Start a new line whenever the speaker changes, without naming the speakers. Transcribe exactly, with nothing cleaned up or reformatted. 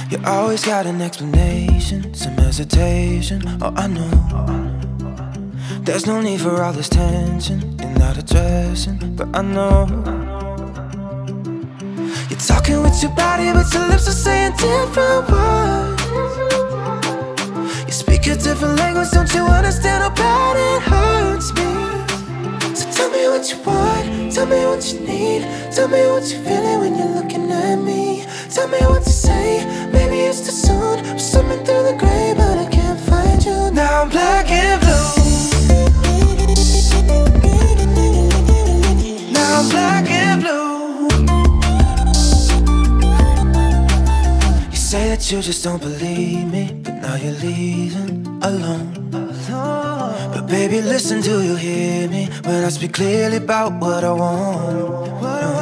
You always got an explanation, some hesitation. Oh, I know there's no need for all this tension. You're not addressing, but I know you're talking with your body, but your lips are saying different words. You speak a different language, don't you understand how bad it hurts me? So tell me what you want, tell me what you need, tell me what you're feeling when you're looking at me. Tell me what to say, maybe it's too soon. I'm swimming through the gray, but I can't find you. Now I'm black and blue. Now I'm black and blue. You say that you just don't believe me, but now you're leaving alone. But baby, listen, do you hear me when I speak clearly about what I want?